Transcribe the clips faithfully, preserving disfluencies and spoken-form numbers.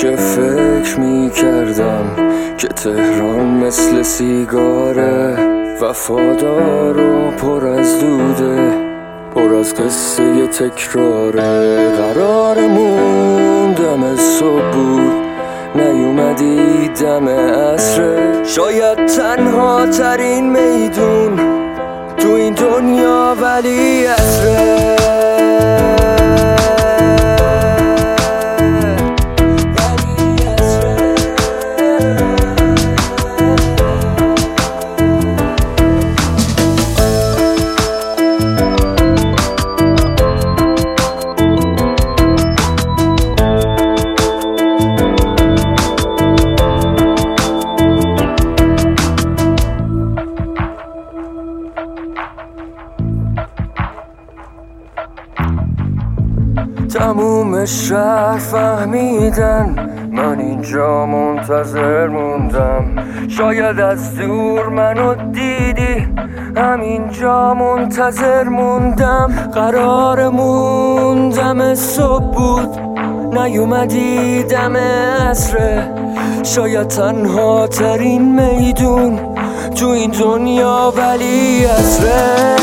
همیشه فکر میکردم که تهران مثل سیگاره، وفادار و پر از دوده، پر از قصه تکراره. قرارمون دم صبح بود، نیومدی دم عصره. شاید تنها ترین میدون تو این دنیا ولی عصره. تموم شهر فهمیدن من اینجا منتظر موندم. شاید از دور منو دیدی، همینجا منتظر موندم. قرارمون دم صبح بود، نیومدی دم عصره. شاید تنها ترین میدون تو این دنیا ولی عصره.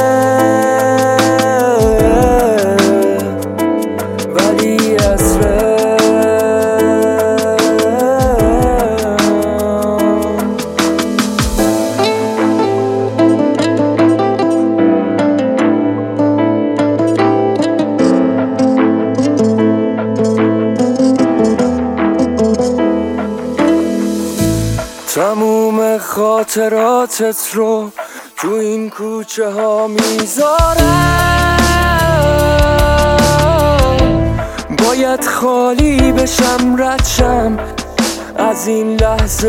تموم خاطراتت رو تو این کوچه ها میذارم. باید خالی بشم، رد شم از این لحظه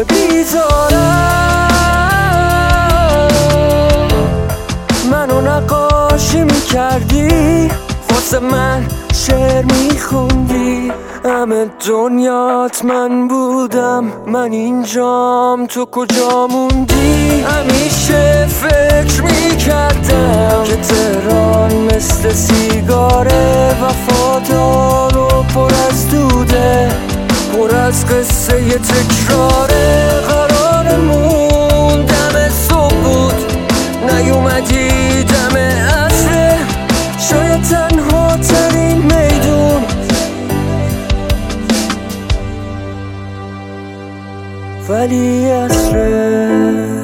بیزارم. منو نقاشی میکردی، واسه من شعر میخوندی. همه دنیات من بودم، من اینجام، تو کجا موندی؟ همیشه فکر میکردم که تهران مثل سیگاره، وفادار و پر از دوده، پر از قصه تکراره. قرارمون دم صبح بود، نیومدی دم عصره. شاید تنها ترین میدون ولی عصره.